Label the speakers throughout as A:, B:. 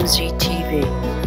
A: MZ TV.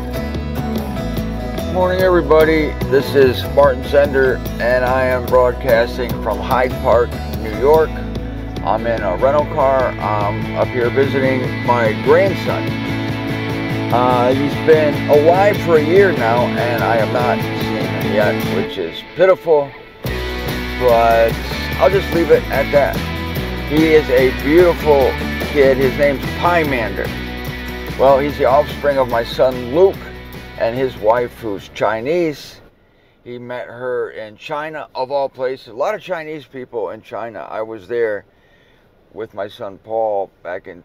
B: Morning, everybody. This is Martin Zender, and I am broadcasting from Hyde Park, New York. I'm in a rental car. I'm up here visiting my grandson. He's been alive for a year now, and I have not seen him yet, which is pitiful, but I'll just leave it at that. He is a beautiful kid. His name's Pymander. Well, he's the offspring of my son Luke and his wife, who's Chinese. He met her in China, of all places. A lot of Chinese people in China. I was there with my son Paul back in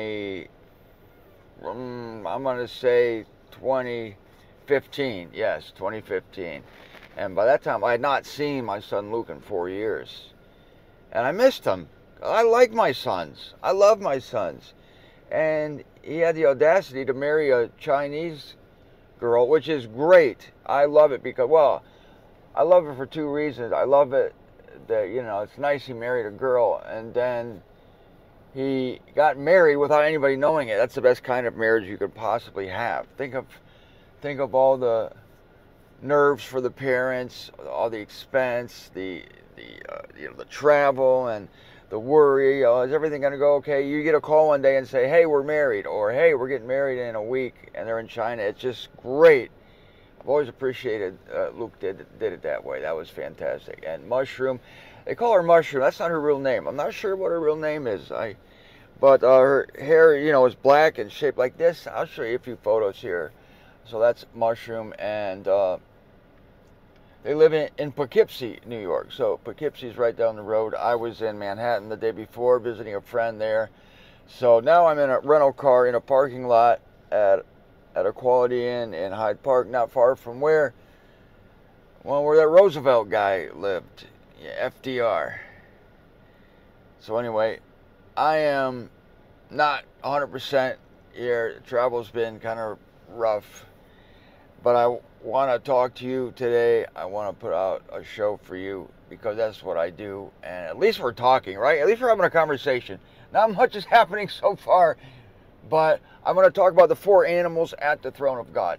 B: 2015. Yes, 2015. And by that time, I had not seen my son Luke in 4 years. And I missed him. I like my sons. I love my sons. And he had the audacity to marry a Chinese girl, which is great. I love it because, well, I love it for two reasons. I love it that, you know, it's nice he married a girl, and then he got married without anybody knowing it. That's the best kind of marriage you could possibly have. Think of all the nerves for the parents, all the expense, the travel, and the worry. Is everything going to go okay? You get a call one day and say, hey, we're married, or hey, we're getting married in a week, and they're in China. It's just great. I've always appreciated Luke did it that way. That was fantastic. And Mushroom, they call her Mushroom. That's not her real name. I'm not sure what her real name is. But her hair, you know, is black and shaped like this. I'll show you a few photos here. So that's Mushroom, and they live in Poughkeepsie, New York. So Poughkeepsie's right down the road. I was in Manhattan the day before visiting a friend there. So now I'm in a rental car in a parking lot at a Quality Inn in Hyde Park, not far from where that Roosevelt guy lived, yeah, FDR. So anyway, I am not 100% here. Travel's been kind of rough, but I want to talk to you today. I want to put out a show for you because that's what I do, and at least we're talking, right? At least we're having a conversation. Not much is happening so far, but I'm going to talk about the four animals at the throne of God.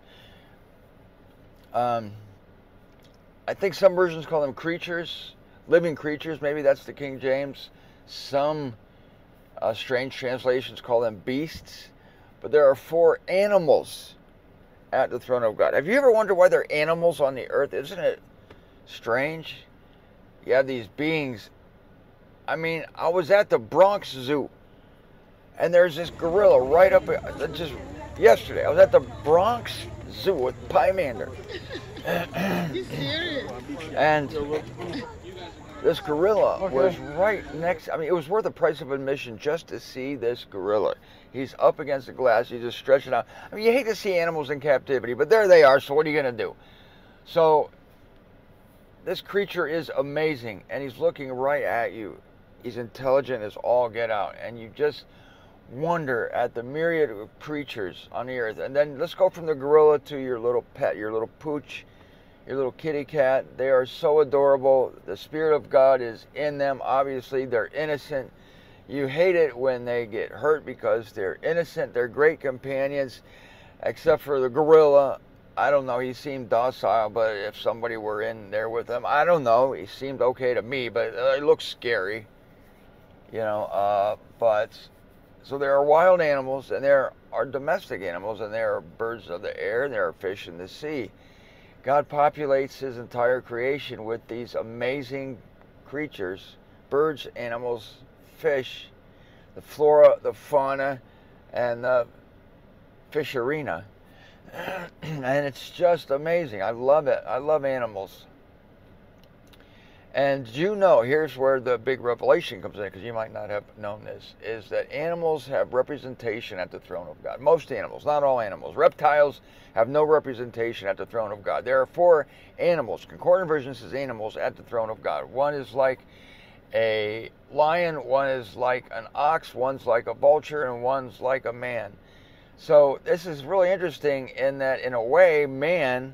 B: I think some versions call them creatures, living creatures. Maybe that's the King James. Some strange translations call them beasts, but there are four animals at the throne of God. Have you ever wondered why there are animals on the earth? Isn't it strange? You have these beings. I mean, I was at the Bronx Zoo, and there's this gorilla right up, just yesterday. I was at the Bronx Zoo with Pymander. And this gorilla was right next. I mean, it was worth the price of admission just to see this gorilla. He's up against the glass. He's just stretching out. I mean, you hate to see animals in captivity, but there they are. So what are you going to do? So this creature is amazing, and he's looking right at you. He's intelligent as all get out, and you just wonder at the myriad of creatures on the earth. And then let's go from the gorilla to your little pet, your little pooch, your little kitty cat. They are so adorable. The Spirit of God is in them. Obviously, they're innocent. You hate it when they get hurt because they're innocent. They're great companions, except for the gorilla. I don't know. He seemed docile, but if somebody were in there with him, I don't know. He seemed okay to me, but it looks scary, you know. But so there are wild animals, and there are domestic animals, and there are birds of the air, and there are fish in the sea. God populates his entire creation with these amazing creatures, birds, animals, fish, the flora, the fauna, and the fisherina. And it's just amazing. I love it. I love animals. And you know, here's where the big revelation comes in, because you might not have known this, is that animals have representation at the throne of God. Most animals, not all animals. Reptiles have no representation at the throne of God. There are four animals. Concordant version says animals at the throne of God. One is like a lion, one is like an ox, one's like a vulture, and one's like a man. So this is really interesting in that, in a way, man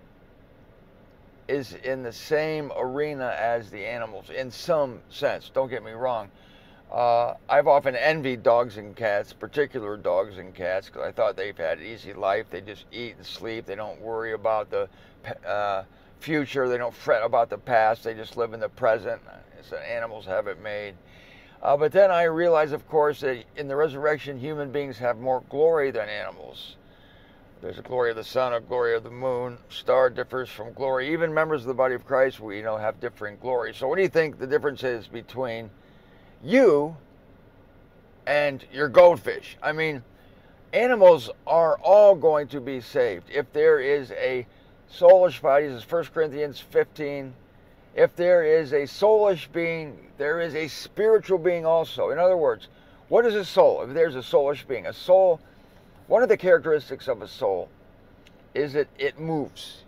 B: is in the same arena as the animals in some sense. Don't get me wrong. I've often envied dogs and cats, particular dogs and cats, because I thought they've had an easy life. They just eat and sleep. They don't worry about the future. They don't fret about the past. They just live in the present. So animals have it made. But then I realized, of course, that in the resurrection, human beings have more glory than animals. There's a glory of the sun, a glory of the moon. Star differs from glory. Even members of the body of Christ, we know, have different glories. So what do you think the difference is between you and your goldfish? I mean, animals are all going to be saved. If there is a soulish body, this is 1 Corinthians 15. If there is a soulish being, there is a spiritual being also. In other words, what is a soul? If there's a soulish being, a soul, one of the characteristics of a soul is that it moves.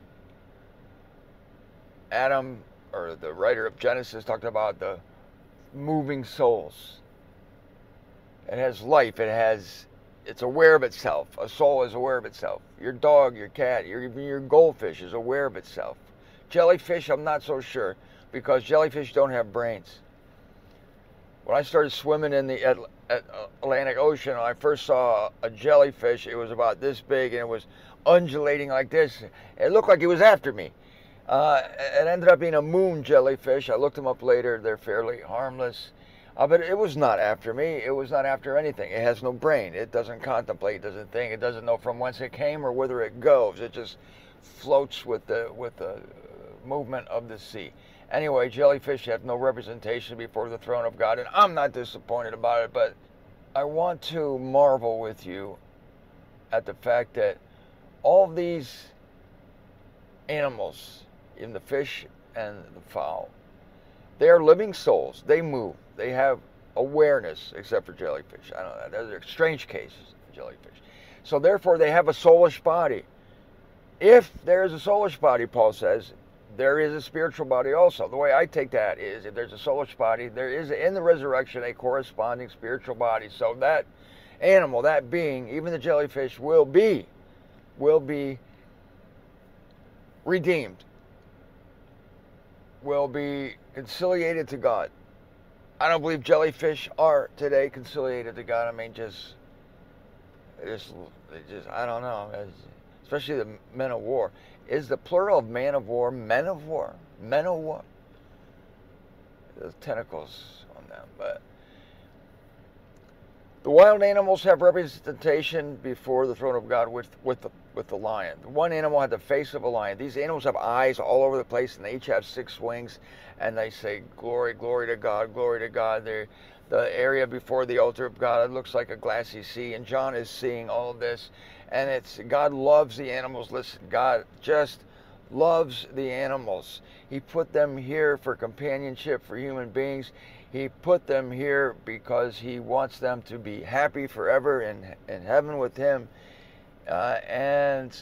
B: Adam, or the writer of Genesis, talked about the moving souls. It has life. It's aware of itself. A soul is aware of itself. Your dog, your cat, even your goldfish is aware of itself. Jellyfish, I'm not so sure, because jellyfish don't have brains. When I started swimming in the Atlantic Ocean, when I first saw a jellyfish, it was about this big, and it was undulating like this. It looked like it was after me. It ended up being a moon jellyfish. I looked them up later. They're fairly harmless. But it was not after me. It was not after anything. It has no brain. It doesn't contemplate. It doesn't think. It doesn't know from whence it came or whither it goes. It just floats with the movement of the sea. Anyway, jellyfish have no representation before the throne of God, and I'm not disappointed about it, but I want to marvel with you at the fact that all of these animals, in the fish and the fowl, they are living souls. They move. They have awareness, except for jellyfish. I don't know. Those are strange cases of jellyfish. So therefore, they have a soulish body. If there is a soulish body, Paul says, there is a spiritual body also. The way I take that is, if there's a soulish body, there is in the resurrection a corresponding spiritual body. So that animal, that being, even the jellyfish, will be redeemed, will be conciliated to God. I don't believe jellyfish are today conciliated to God. I mean, just I don't know. Especially the men of war. Is the plural of man of war men of war? Men of war. There's tentacles on them, but the wild animals have representation before the throne of God with the lion. The one animal had the face of a lion. These animals have eyes all over the place, and they each have 6 wings, and they say, glory, glory to God, glory to God. They're the area before the altar of God, it looks like a glassy sea, and John is seeing all of this, and it's God loves the animals. Listen, God just loves the animals. He put them here for companionship for human beings. He put them here because he wants them to be happy forever in heaven with him, and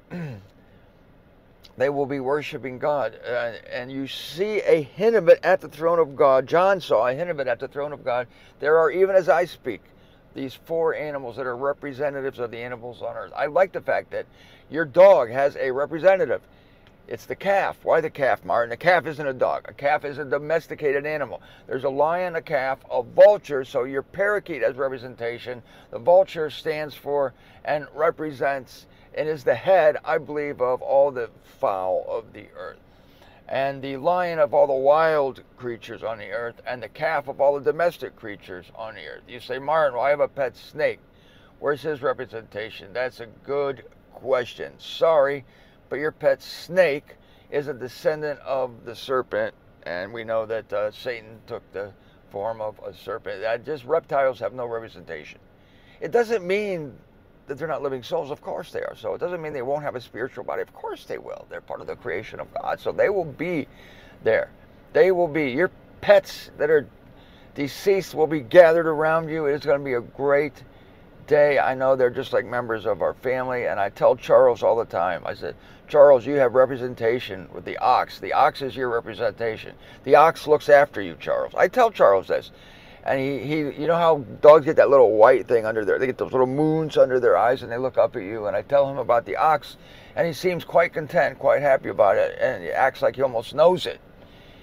B: they will be worshiping God. And you see a hint of it at the throne of God. John saw a hint of it at the throne of God. There are, even as I speak, these 4 animals that are representatives of the animals on earth. I like the fact that your dog has a representative. It's the calf. Why the calf, Martin? The calf isn't a dog. A calf is a domesticated animal. There's a lion, a calf, a vulture. So your parakeet has representation. The vulture stands for and represents and is the head, I believe, of all the fowl of the earth. And the lion of all the wild creatures on the earth, and the calf of all the domestic creatures on the earth. You say, Martin, well, I have a pet snake. Where's his representation? That's a good question. Sorry, but your pet snake is a descendant of the serpent, and we know that Satan took the form of a serpent. Just reptiles have no representation. It doesn't mean that they're not living souls. Of course they are. So it doesn't mean they won't have a spiritual body. Of course they will. They're part of the creation of God. So they will be there. They will be. Your pets that are deceased will be gathered around you. It's going to be a great day. I know they're just like members of our family. And I tell Charles all the time, I said, Charles, you have representation with the ox. The ox is your representation. The ox looks after you, Charles. I tell Charles this. And he, you know how dogs get that little white thing under there? They get those little moons under their eyes, and they look up at you. And I tell him about the ox, and he seems quite content, quite happy about it, and he acts like he almost knows it.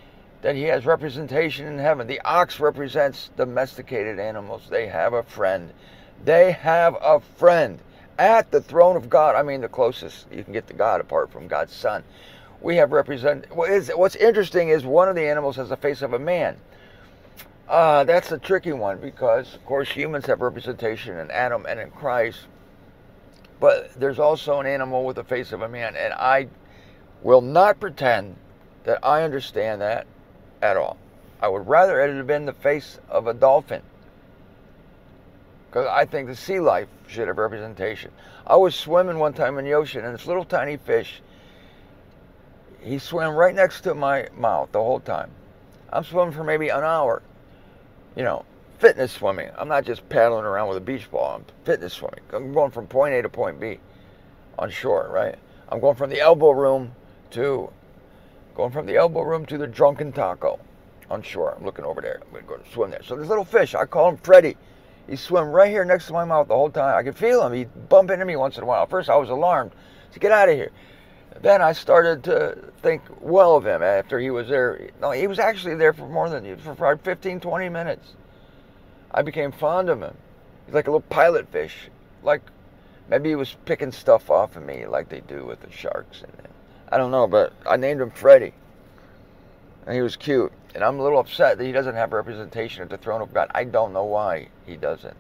B: that he has representation in heaven. The ox represents domesticated animals. They have a friend. They have a friend at the throne of God. I mean, the closest you can get to God apart from God's Son. We have what's interesting is one of the animals has the face of a man. That's a tricky one because, of course, humans have representation in Adam and in Christ. But there's also an animal with the face of a man. And I will not pretend that I understand that at all. I would rather it had been the face of a dolphin. Because I think the sea life should have representation. I was swimming one time in the ocean, and this little tiny fish, he swam right next to my mouth the whole time. I'm swimming for maybe an hour. You know, fitness swimming. I'm not just paddling around with a beach ball. I'm fitness swimming. I'm going from point A to point B on shore, right? I'm going from the elbow room to the Drunken Taco on shore. I'm looking over there. I'm going to go to swim there. So this little fish, I call him Freddy. He swam right here next to my mouth the whole time. I could feel him. He'd bump into me once in a while. First, I was alarmed. To get out of here. Then I started to think well of him after he was there. No, he was actually there for probably 15, 20 minutes. I became fond of him. He's like a little pilot fish. Like maybe he was picking stuff off of me like they do with the sharks. I don't know, but I named him Freddy. And he was cute. And I'm a little upset that he doesn't have representation at the throne of God. I don't know why he doesn't.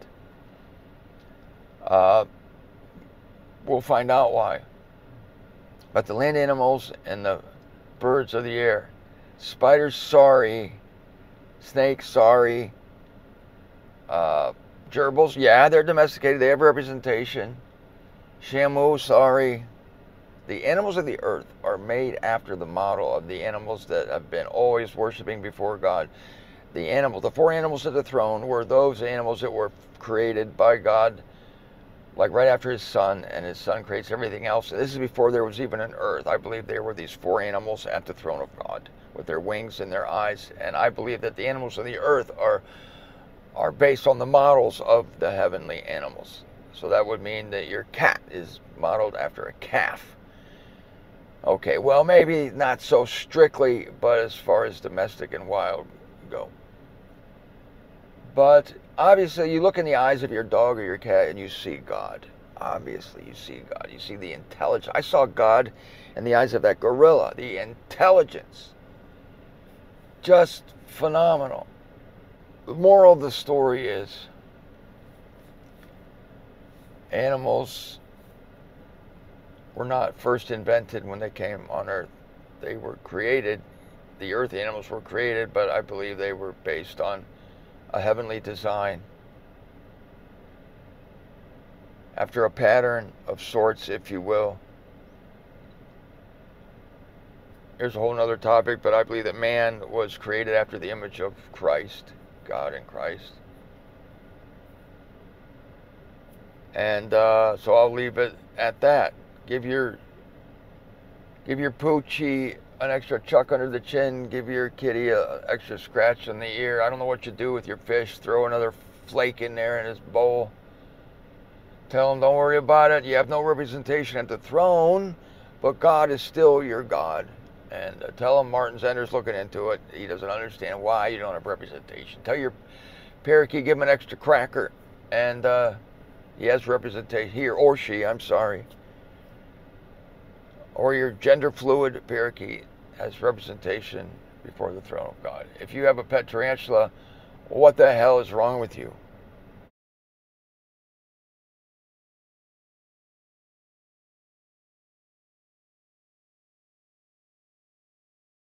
B: We'll find out why. But the land animals and the birds of the air. Spiders, sorry. Snakes, sorry. Gerbils, yeah, they're domesticated. They have representation. Shamu, sorry. The animals of the earth are made after the model of the animals that have been always worshiping before God. The four animals at the throne were those animals that were created by God, like right after his Son, and his Son creates everything else. This is before there was even an earth. I believe there were these four animals at the throne of God with their wings and their eyes, and I believe that the animals of the earth are based on the models of the heavenly animals. So that would mean that your cat is modeled after a calf. Okay, well, maybe not so strictly, but as far as domestic and wild go. But obviously, you look in the eyes of your dog or your cat and you see God. Obviously, you see God. You see the intelligence. I saw God in the eyes of that gorilla. The intelligence. Just phenomenal. The moral of the story is animals were not first invented when they came on Earth. They were created, the earth animals were created, but I believe they were based on a heavenly design. After a pattern of sorts, if you will. Here's a whole other topic, but I believe that man was created after the image of Christ, God in Christ. And so I'll leave it at that. Give your poochie an extra chuck under the chin. Give your kitty an extra scratch on the ear. I don't know what you do with your fish. Throw another flake in there in his bowl. Tell him don't worry about it. You have no representation at the throne, but God is still your God. And tell him Martin Zender's looking into it. He doesn't understand why you don't have representation. Tell your parakeet, give him an extra cracker. And he has representation. He or she, I'm sorry. Or your gender fluid parakeet has representation before the throne of God. If you have a pet tarantula, what the hell is wrong with you?